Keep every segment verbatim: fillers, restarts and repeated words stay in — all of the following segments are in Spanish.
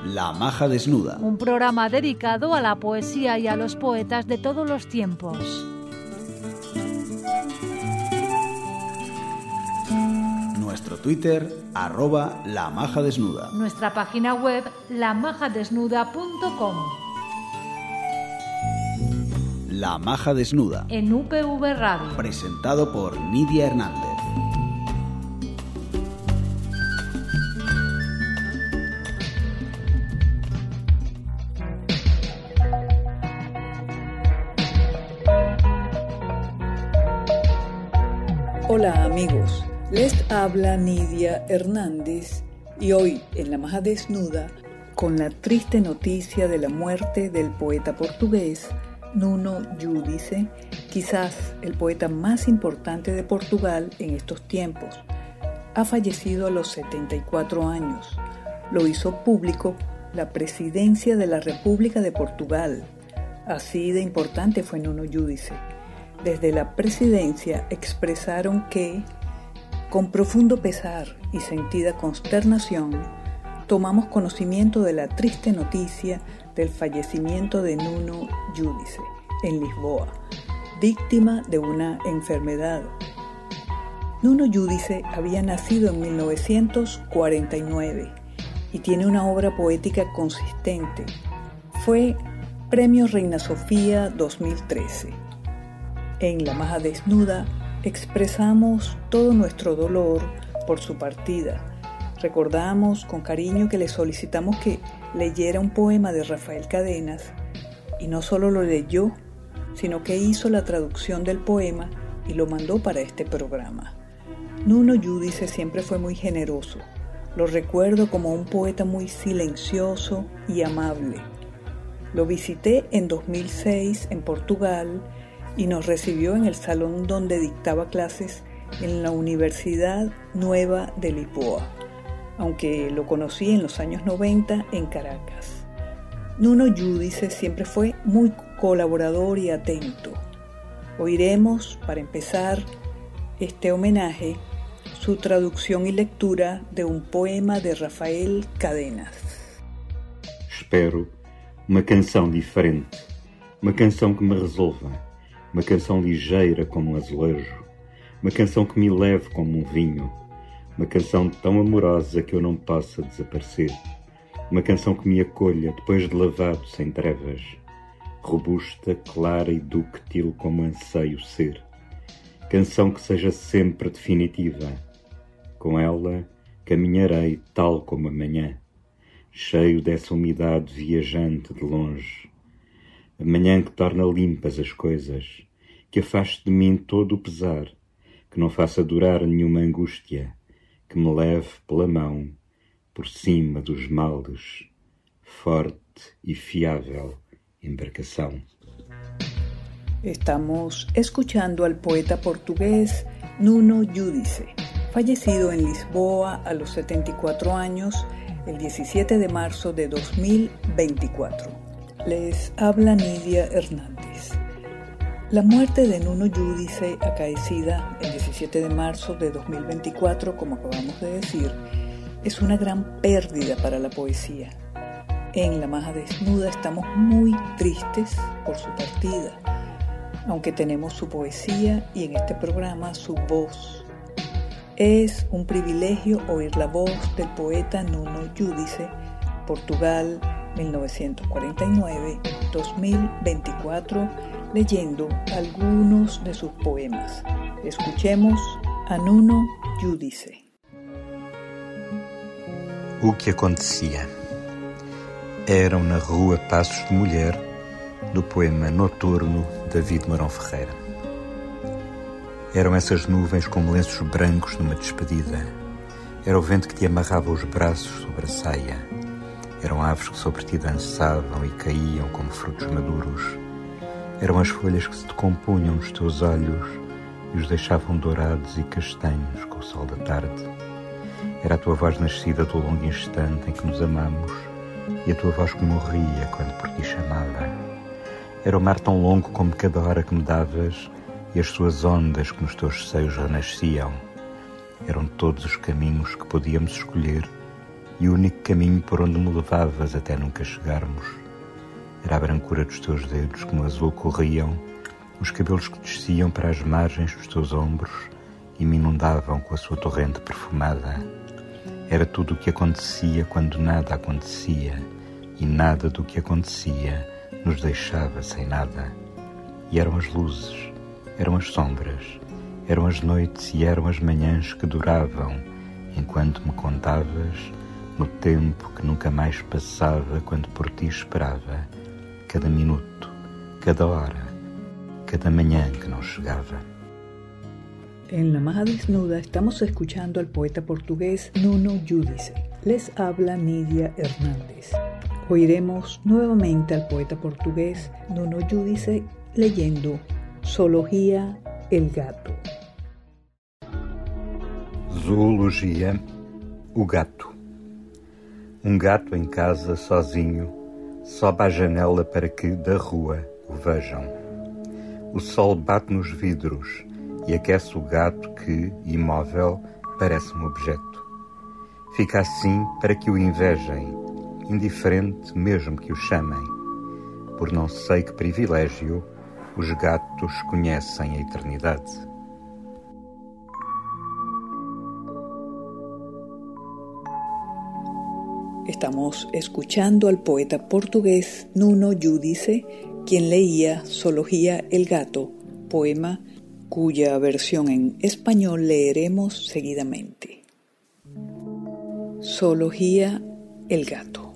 La Maja Desnuda. Un programa dedicado a la poesía y a los poetas de todos los tiempos. Nuestro Twitter, arroba La Maja Desnuda. Nuestra página web, la maja desnuda punto com. La Maja Desnuda. En U P V Radio. Presentado por Nidia Hernández. Hola amigos, les habla Nidia Hernández y hoy en La Maja Desnuda con la triste noticia de la muerte del poeta portugués Nuno Giudice, quizás el poeta más importante de Portugal en estos tiempos. Ha fallecido a los setenta y cuatro años. Lo hizo público la presidencia de la República de Portugal. Así de importante fue Nuno Giudice. Desde la presidencia expresaron que, con profundo pesar y sentida consternación, tomamos conocimiento de la triste noticia del fallecimiento de Nuno Giudice en Lisboa, víctima de una enfermedad. Nuno Giudice había nacido en mil novecientos cuarenta y nueve y tiene una obra poética consistente. Fue Premio Reina Sofía dos mil trece. En La Maja Desnuda expresamos todo nuestro dolor por su partida. Recordamos con cariño que le solicitamos que leyera un poema de Rafael Cadenas y no solo lo leyó, sino que hizo la traducción del poema y lo mandó para este programa. Nuno Giudice siempre fue muy generoso. Lo recuerdo como un poeta muy silencioso y amable. Lo visité en dos mil seis en Portugal y nos recibió en el salón donde dictaba clases en la Universidad Nueva de Lisboa, aunque lo conocí en los años noventa en Caracas. Nuno Giudice siempre fue muy colaborador y atento. Oiremos, para empezar este homenaje, su traducción y lectura de un poema de Rafael Cadenas. Espero uma canção diferente, uma canção que me resolva, uma canção ligeira como um azulejo, uma canção que me leve como um vinho, uma canção tão amorosa que eu não possa desaparecer, uma canção que me acolha depois de lavado sem trevas, robusta, clara e dúctil como anseio ser, canção que seja sempre definitiva. Com ela caminharei tal como amanhã, cheio dessa umidade viajante de longe, amanhã que torna limpas as coisas, que afaste de mim todo o pesar, que não faça durar nenhuma angústia, que me leve pela mão, por cima dos males, forte e fiável embarcação. Estamos escuchando al poeta portugués Nuno Giudice, fallecido en Lisboa a los setenta y cuatro años el diecisiete de marzo de dos mil veinticuatro. Les habla Nidia Hernández. La muerte de Nuno Giudice, acaecida el diecisiete de marzo de dos mil veinticuatro, como acabamos de decir, es una gran pérdida para la poesía. En La Maja Desnuda estamos muy tristes por su partida, aunque tenemos su poesía y en este programa su voz. Es un privilegio oír la voz del poeta Nuno Giudice, Portugal, mil novecientos cuarenta y nueve a dos mil veinticuatro, leyendo algunos de sus poemas. Escuchemos a Nuno Giudice. O que acontecia? Eram na rua Passos de Mulher, do poema Noturno, David Mourão Ferreira. Eram essas nuvens como lenços brancos numa despedida. Era o vento que te amarrava os braços sobre a saia. Eram aves que sobre ti dançavam e caíam como frutos maduros. Eram as folhas que se decompunham nos teus olhos e os deixavam dourados e castanhos com o sol da tarde. Era a tua voz nascida do longo instante em que nos amamos e a tua voz que morria quando por ti chamava. Era o mar tão longo como cada hora que me davas e as suas ondas que nos teus seios renasciam. Eram todos os caminhos que podíamos escolher e o único caminho por onde me levavas até nunca chegarmos era a brancura dos teus dedos que no azul corriam, os cabelos que desciam para as margens dos teus ombros e me inundavam com a sua torrente perfumada. Era tudo o que acontecia quando nada acontecia, e nada do que acontecia nos deixava sem nada. E eram as luzes, eram as sombras, eram as noites e eram as manhãs que duravam, enquanto me contavas no tempo que nunca mais passava quando por ti esperava, cada minuto, cada hora, cada manhã que não chegava. En La Maja Desnuda estamos escuchando al poeta portugués Nuno Giudice. Les habla Nidia Hernández. Oiremos nuevamente al poeta portugués Nuno Giudice leyendo Zoologia El Gato. Zoologia O Gato. Um gato em casa sozinho sobe à janela para que, da rua, o vejam. O sol bate nos vidros e aquece o gato que, imóvel, parece um objeto. Fica assim para que o invejem, indiferente mesmo que o chamem. Por não sei que privilégio, os gatos conhecem a eternidade. Estamos escuchando al poeta portugués Nuno Giudice, quien leía Zoología El Gato, poema cuya versión en español leeremos seguidamente. Zoología El Gato.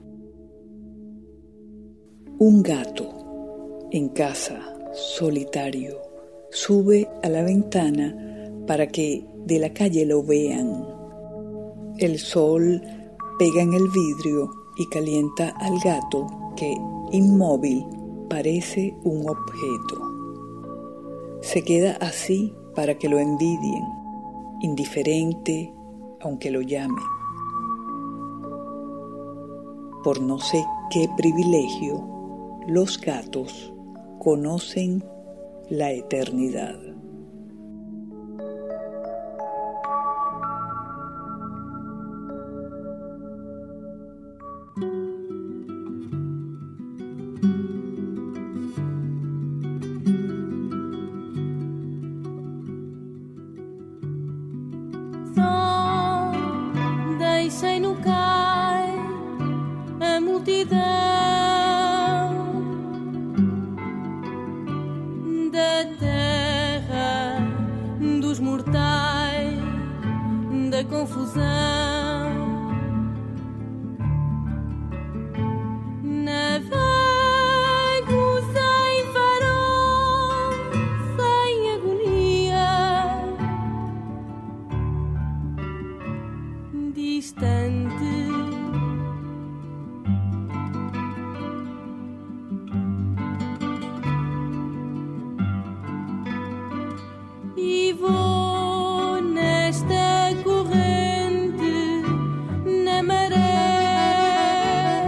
Un gato, en casa, solitario, sube a la ventana para que de la calle lo vean. El sol pega en el vidrio y calienta al gato que, inmóvil, parece un objeto. Se queda así para que lo envidien, indiferente aunque lo llamen. Por no sé qué privilegio, los gatos conocen la eternidad. Deixei no cais a multidão da terra, dos mortais, da confusão. Navego sem farol, sem agonia, distante. E vou nesta corrente, na maré,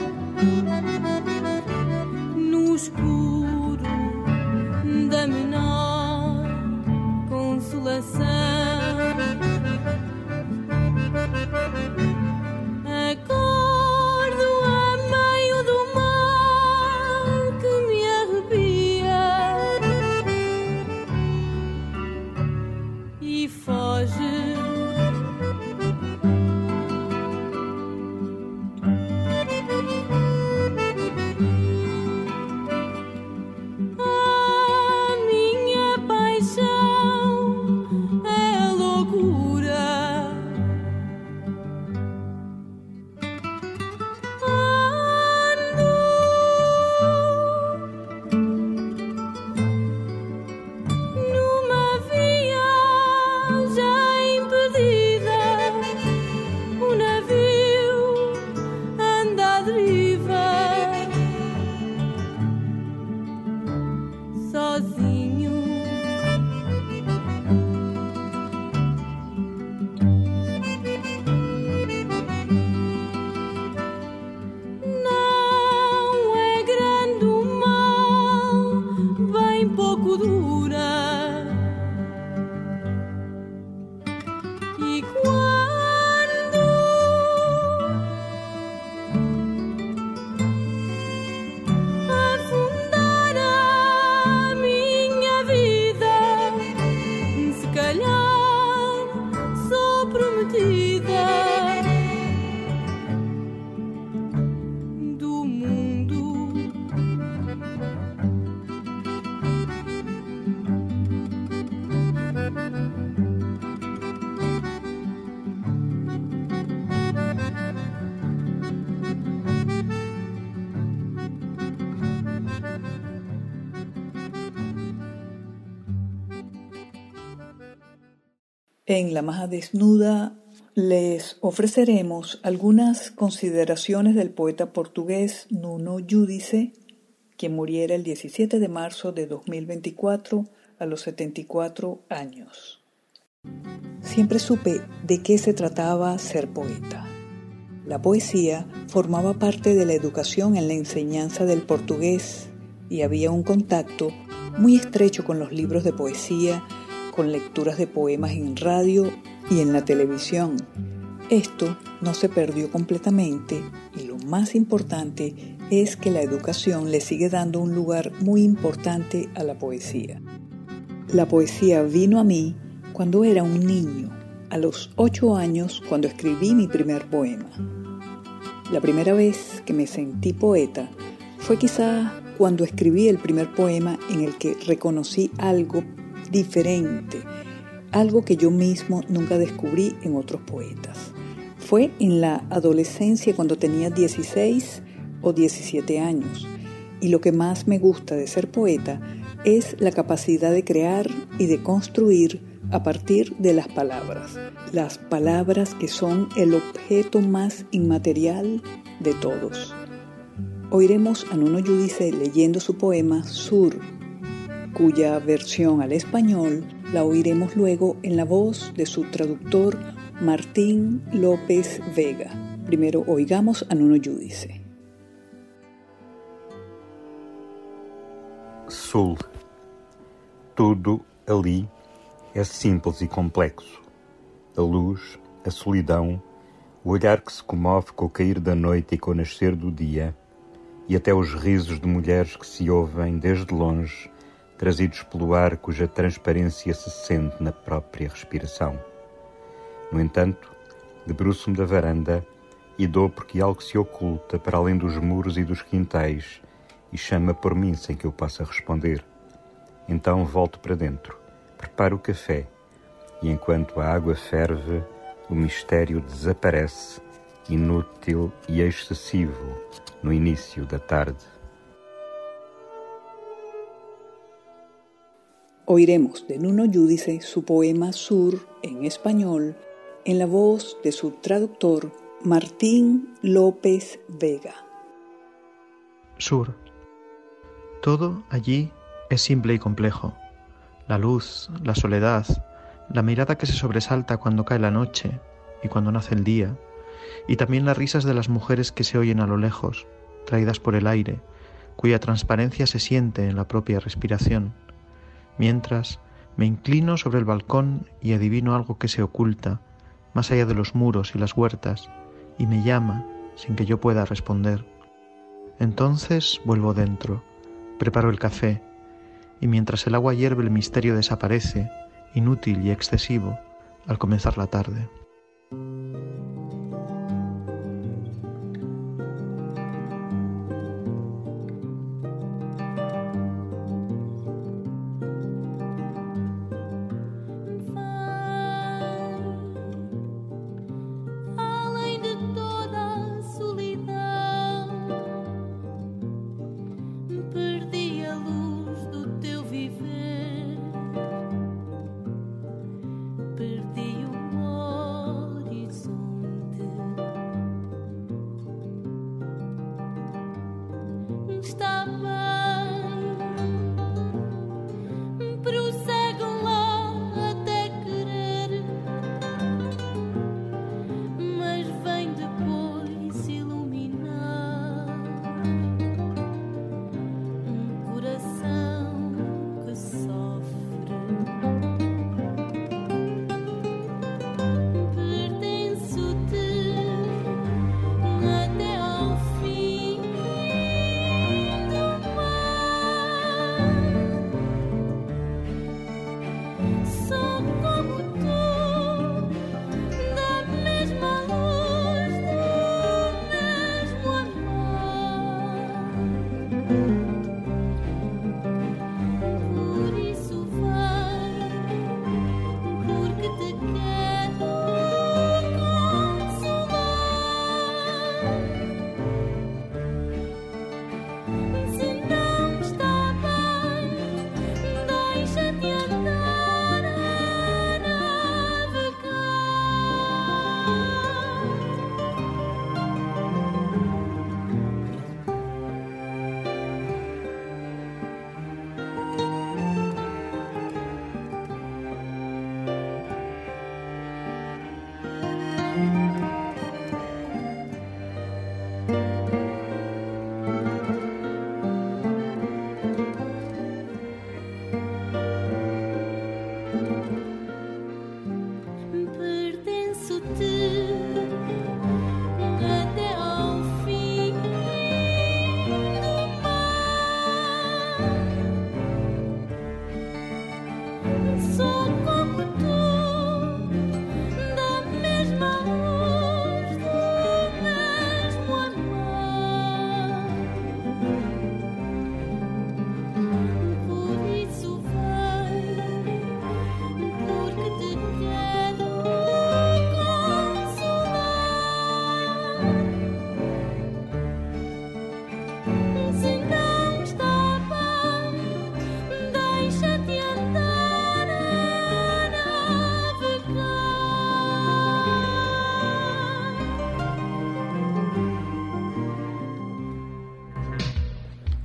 no escuro da menor consolação. Acordo a meio do mar que me arrepia e foge. A minha paixão é a loucura. medida do mundo. En La Maja Desnuda les ofreceremos algunas consideraciones del poeta portugués Nuno Giudice, quien muriera el diecisiete de marzo de dos mil veinticuatro a los setenta y cuatro años. Siempre supe de qué se trataba ser poeta. La poesía formaba parte de la educación en la enseñanza del portugués y había un contacto muy estrecho con los libros de poesía, con lecturas de poemas en radio y en la televisión. Esto no se perdió completamente y lo más importante es que la educación le sigue dando un lugar muy importante a la poesía. La poesía vino a mí cuando era un niño, a los ocho años, cuando escribí mi primer poema. La primera vez que me sentí poeta fue quizá cuando escribí el primer poema en el que reconocí algo diferente, algo que yo mismo nunca descubrí en otros poetas. Fue en la adolescencia cuando tenía dieciséis o diecisiete años, y lo que más me gusta de ser poeta es la capacidad de crear y de construir a partir de las palabras, las palabras que son el objeto más inmaterial de todos. Oiremos a Nuno Giudice leyendo su poema Sur, cuya versión al español la oiremos luego en la voz de su traductor Martín López Vega. Primero oigamos a Nuno Giudice. Sul. Tudo ali é simples e complexo. A luz, a solidão, o olhar que se comove com o cair da noite e com o nascer do dia, e até os risos de mulheres que se ouvem desde longe, trazidos pelo ar cuja transparência se sente na própria respiração. No entanto, debruço-me da varanda e dou porque algo se oculta para além dos muros e dos quintais e chama por mim sem que eu possa responder. Então volto para dentro, preparo o café e enquanto a água ferve, o mistério desaparece, inútil e excessivo, no início da tarde. Oiremos de Nuno Giudice su poema Sur en español en la voz de su traductor Martín López Vega. Sur. Todo allí es simple y complejo. La luz, la soledad, la mirada que se sobresalta cuando cae la noche y cuando nace el día, y también las risas de las mujeres que se oyen a lo lejos, traídas por el aire, cuya transparencia se siente en la propia respiración. Mientras me inclino sobre el balcón y adivino algo que se oculta, más allá de los muros y las huertas, y me llama sin que yo pueda responder. Entonces vuelvo dentro, preparo el café, y mientras el agua hierve el misterio desaparece, inútil y excesivo, al comenzar la tarde. Perdi o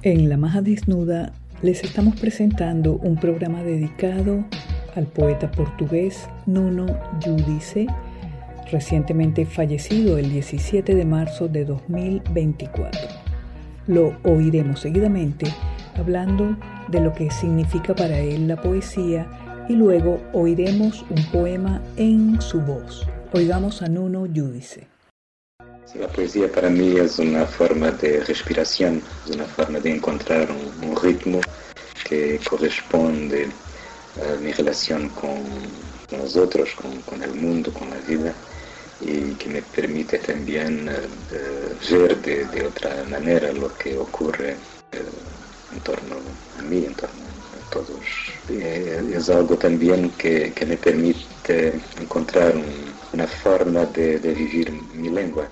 En La Maja Desnuda les estamos presentando un programa dedicado al poeta portugués Nuno Giudice, recientemente fallecido el diecisiete de marzo de dos mil veinticuatro. Lo oiremos seguidamente hablando de lo que significa para él la poesía y luego oiremos un poema en su voz. Oigamos a Nuno Giudice. La poesía para mí es una forma de respiración, es una forma de encontrar un, un ritmo que corresponde a mi relación con, con los otros, con, con el mundo, con la vida, y que me permite también uh, ver de, de otra manera lo que ocurre uh, en torno a mí, en torno a todos. Eh, es algo también que, que me permite encontrar un, una forma de, de vivir mi lengua.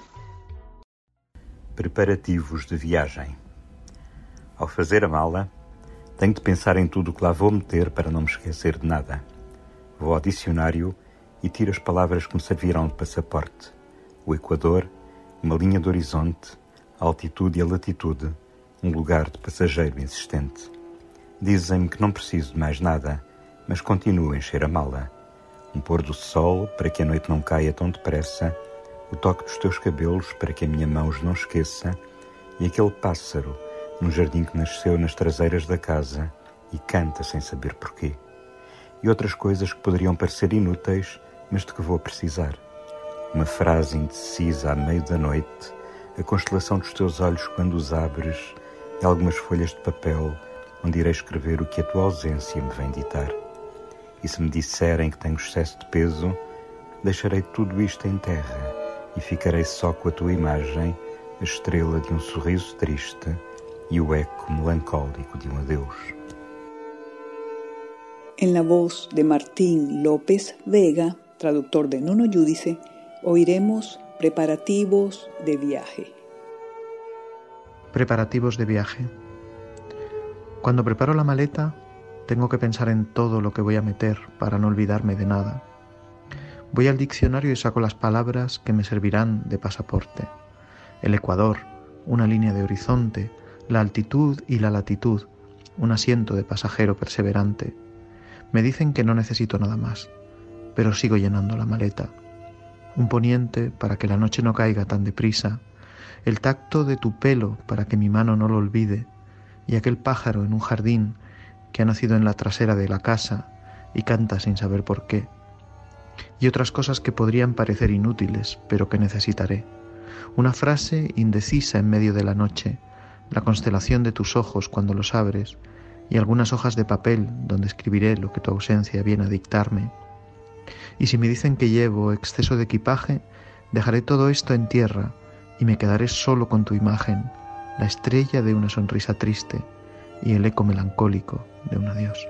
Preparativos de viagem. Ao fazer a mala, tenho de pensar em tudo o que lá vou meter para não me esquecer de nada. Vou ao dicionário e tiro as palavras que me servirão de passaporte. O Equador, uma linha de horizonte, a altitude e a latitude, um lugar de passageiro insistente. Dizem-me que não preciso de mais nada, mas continuo a encher a mala. Um pôr do sol para que a noite não caia tão depressa, o toque dos teus cabelos para que a minha mão os não esqueça, e aquele pássaro num jardim que nasceu nas traseiras da casa e canta sem saber porquê. E outras coisas que poderiam parecer inúteis, mas de que vou precisar. Uma frase indecisa à meio da noite, a constelação dos teus olhos quando os abres e algumas folhas de papel onde irei escrever o que a tua ausência me vem ditar. E se me disserem que tenho excesso de peso, deixarei tudo isto em terra e ficarei só com a tua imagem, a estrela de um sorriso triste e o eco melancólico de um adeus. En la voz de Martín López Vega, traductor de Nuno Giudice, oiremos Preparativos de viaje. Preparativos de viaje. Cuando preparo la maleta, tengo que pensar en todo lo que voy a meter para no olvidarme de nada. Voy al diccionario y saco las palabras que me servirán de pasaporte. El Ecuador, una línea de horizonte, la altitud y la latitud, un asiento de pasajero perseverante. Me dicen que no necesito nada más, pero sigo llenando la maleta. Un poniente para que la noche no caiga tan deprisa, el tacto de tu pelo para que mi mano no lo olvide, y aquel pájaro en un jardín que ha nacido en la trasera de la casa y canta sin saber por qué. Y otras cosas que podrían parecer inútiles, pero que necesitaré. Una frase indecisa en medio de la noche, la constelación de tus ojos cuando los abres, y algunas hojas de papel donde escribiré lo que tu ausencia viene a dictarme. Y si me dicen que llevo exceso de equipaje, dejaré todo esto en tierra y me quedaré solo con tu imagen, la estrella de una sonrisa triste y el eco melancólico de un adiós.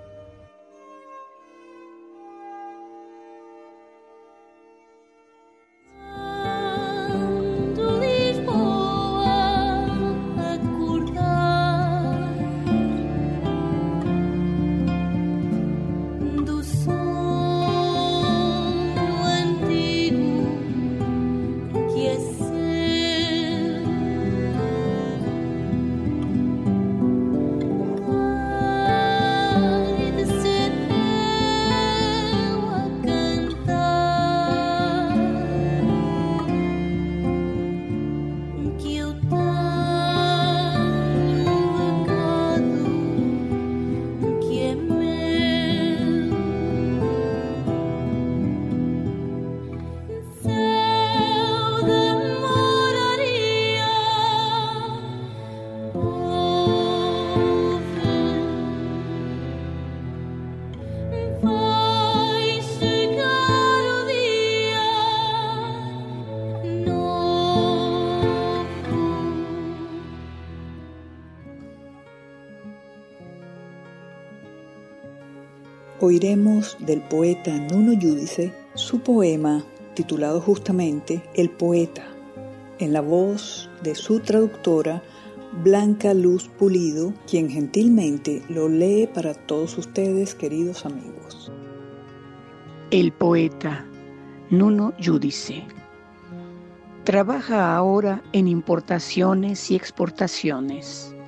Oiremos del poeta Nuno Giudice su poema titulado justamente El Poeta, en la voz de su traductora Blanca Luz Pulido, quien gentilmente lo lee para todos ustedes, queridos amigos. El poeta Nuno Giudice trabaja ahora en importaciones y exportaciones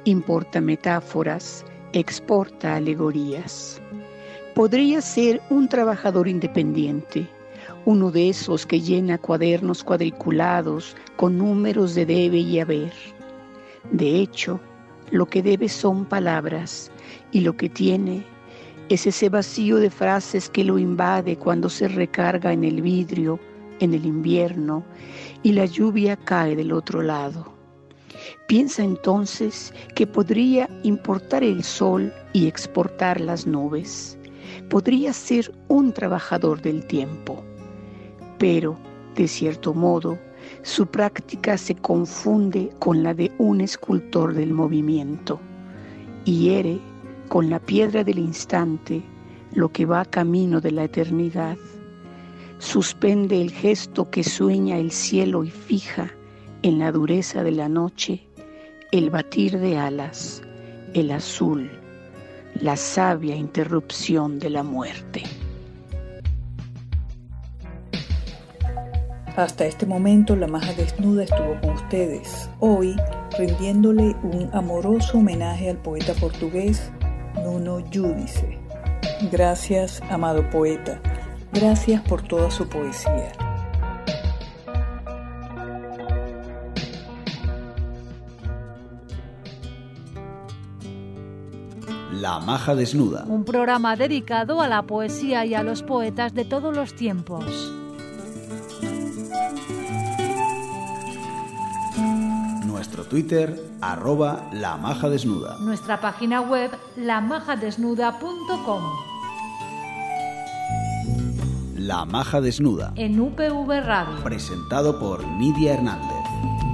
importa metáforas, exporta alegorías. Podría ser un trabajador independiente, uno de esos que llena cuadernos cuadriculados con números de debe y haber. De hecho, lo que debe son palabras y lo que tiene es ese vacío de frases que lo invade cuando se recarga en el vidrio, en el invierno, y la lluvia cae del otro lado. Piensa entonces que podría importar el sol y exportar las nubes. Podría ser un trabajador del tiempo. Pero, de cierto modo, su práctica se confunde con la de un escultor del movimiento y hiere con la piedra del instante lo que va camino de la eternidad. Suspende el gesto que sueña el cielo y fija en la dureza de la noche el batir de alas, el azul, la sabia interrupción de la muerte. Hasta este momento La Maja Desnuda estuvo con ustedes, hoy rindiéndole un amoroso homenaje al poeta portugués Nuno Giudice. Gracias, amado poeta, gracias por toda su poesía. La Maja Desnuda. Un programa dedicado a la poesía y a los poetas de todos los tiempos. Nuestro Twitter, arroba La Maja Desnuda. Nuestra página web, la maja desnuda punto com. La Maja Desnuda. En U P V Radio. Presentado por Nidia Hernández.